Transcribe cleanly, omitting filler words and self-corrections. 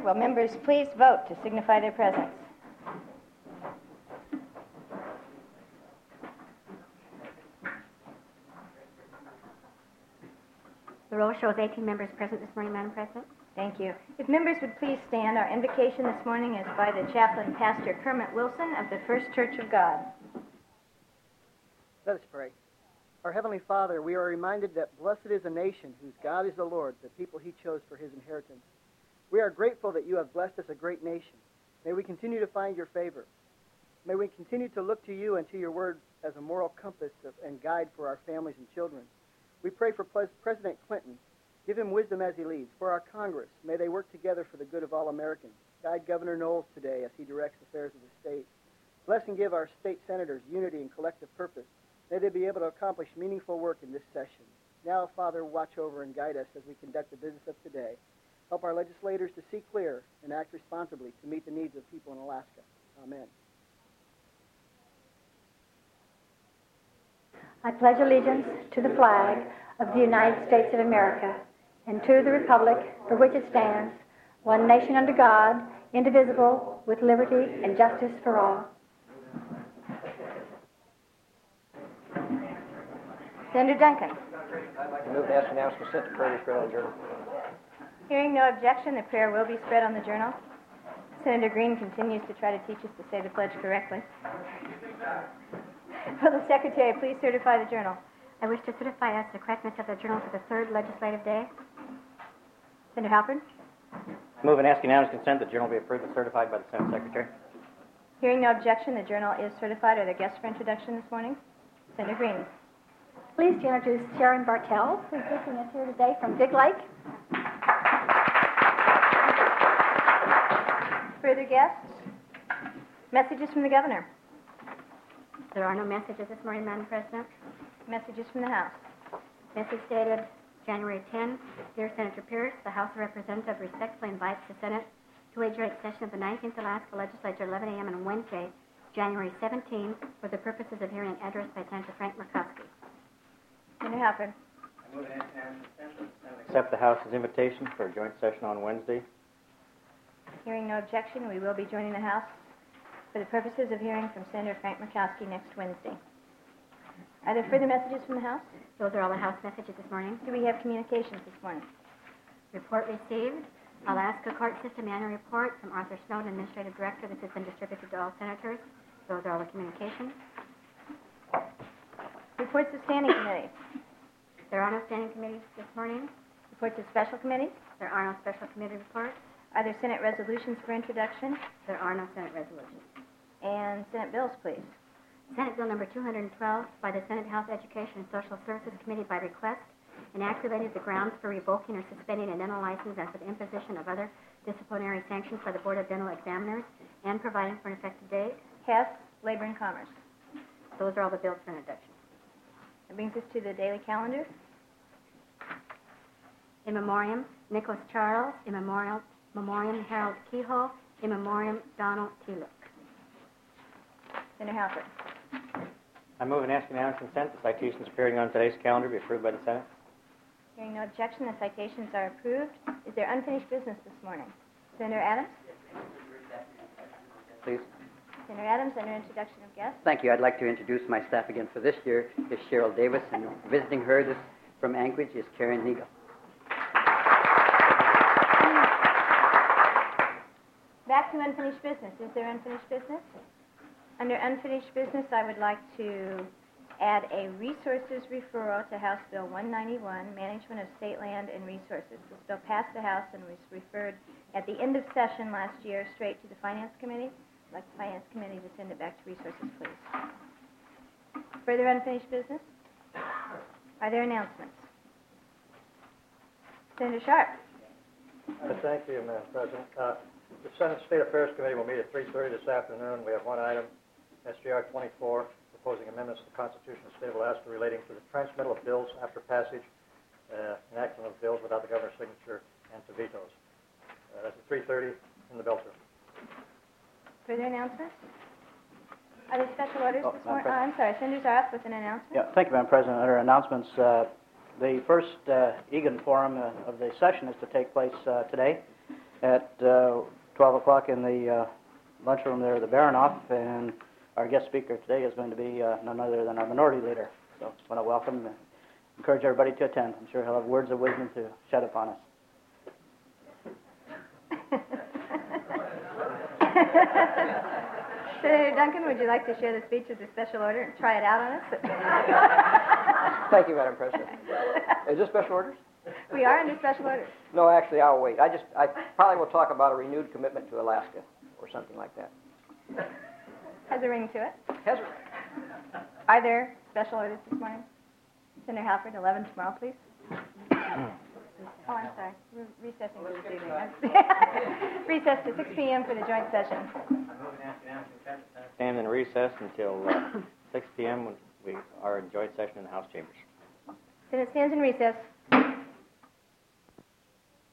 Will members please vote to signify their presence? The roll shows 18 members present this morning, Madam President. Thank you. If members would please stand, our invocation this morning is by the chaplain, Pastor Kermit Wilson of the First Church of God. Let us pray. Our Heavenly Father, we are reminded that blessed is a nation whose God is the Lord, the people he chose for his inheritance. We are grateful that you have blessed us a great nation. May we continue to find your favor. May we continue to look to you and to your word as a moral compass and guide for our families and children. We pray for President Clinton. Give him wisdom as he leads. For our Congress, may they work together for the good of all Americans. Guide Governor Knowles today as he directs affairs of the state. Bless and give our state senators unity and collective purpose. May they be able to accomplish meaningful work in this session. Now, Father, watch over and guide us as we conduct the business of today. Help our legislators to see clear and act responsibly to meet the needs of people in Alaska. Amen. I pledge allegiance to the flag of the United States of America and to the republic for which it stands, one nation under God, indivisible, with liberty and justice for all. Senator Duncan. I move to ask and announce consent to prayer to spread on the journal. Hearing no objection, the prayer will be spread on the journal. Senator Green continues to try to teach us to say the pledge correctly. Will the Secretary please certify the journal? I wish to certify as the correctness of the journal for the third legislative day. Senator Halpern. Move and ask unanimous consent that the journal be approved and certified by the Senate Secretary. Hearing no objection, the journal is certified. Are there guests for introduction this morning? Senator Green. Pleased to introduce Sharon Bartell, who's visiting us here today from Big Lake. Further guests? Messages from the governor. There are no messages this morning, Madam President. Messages from the House. Message dated January 10. Dear Senator Pierce, the House of Representatives respectfully invites the Senate to a joint session of the 19th Alaska Legislature, 11 a.m. on Wednesday, January 17, for the purposes of hearing an address by Senator Frank Murkowski. Senator Halpern. I move and ask unanimous consent that the Senate accept the House's invitation for a joint session on Wednesday. Hearing no objection, we will be joining the House for the purposes of hearing from Senator Frank Murkowski next Wednesday. Are there further messages from the House? Those are all the House messages this morning. Do we have communications this morning? Report received. Alaska Court System Annual Report from Arthur Snowden, Administrative Director. This has been distributed to all senators. Those are all the communications. Reports of standing committees. There are no standing committees this morning. Reports of special committees. There are no special committee reports. Are there Senate resolutions for introduction? There are no Senate resolutions. And Senate bills, please. Senate Bill number 212 by the Senate Health, Education, and Social Services Committee by request, and act related to grounds for revoking or suspending a dental license and for the imposition of other disciplinary sanctions by the Board of Dental Examiners and providing for an effective date. Hess, Labor and Commerce. Those are all the bills for introduction. That brings us to the daily calendar. In memoriam, Nicholas Charles. In memoriam, Harold Kehoe. In memoriam, Donald Teelick. Senator Halpern. I move and ask unanimous consent the citations appearing on today's calendar be approved by the Senate. Hearing no objection, the citations are approved. Is there unfinished business this morning? Senator Adams? Please. Senator Adams, under introduction of guests. Thank you. I'd like to introduce my staff again for this year is Cheryl Davis, and visiting her from Anchorage is Karen Neagle. Back to unfinished business. Is there unfinished business? Under unfinished business, I would like to add a resources referral to House Bill 191, Management of State Land and Resources. This bill passed the House and was referred at the end of session last year straight to the Finance Committee. I'd like the Finance Committee to send it back to Resources, please. Further unfinished business? Are there announcements? Senator Sharp. Thank you, Madam President. The Senate State Affairs Committee will meet at 3:30 this afternoon. We have one item, SGR 24, proposing amendments to the Constitution of the State of Alaska relating to the transmittal of bills after passage, enactment of bills without the governor's signature, and to vetoes. That's at 3:30 in the Belcher room. Further announcements? Are there special orders this morning? I'm sorry, Senator Zarf with an announcement. Yeah, thank you, Madam President. Under announcements, the first Egan Forum of the session is to take place today. at 12 o'clock in the lunchroom there at the Baranoff, and our guest speaker today is going to be none other than our minority leader. So I want to welcome and encourage everybody to attend. I'm sure he'll have words of wisdom to shed upon us. Senator Duncan, would you like to share the speech as a special order and try it out on us? Thank you, Madam President. Is this special orders? We are under special orders. No, actually, I'll wait. I probably will talk about a renewed commitment to Alaska or something like that. Has a ring to it. Has Are there special orders this morning? Senator Halford, 11 tomorrow, please. Oh, I'm sorry. We're recessing for this evening. Recess to 6 p.m. for the joint session. Stand in recess until 6 p.m. when we are in joint session in the House chambers. Senate stands in recess.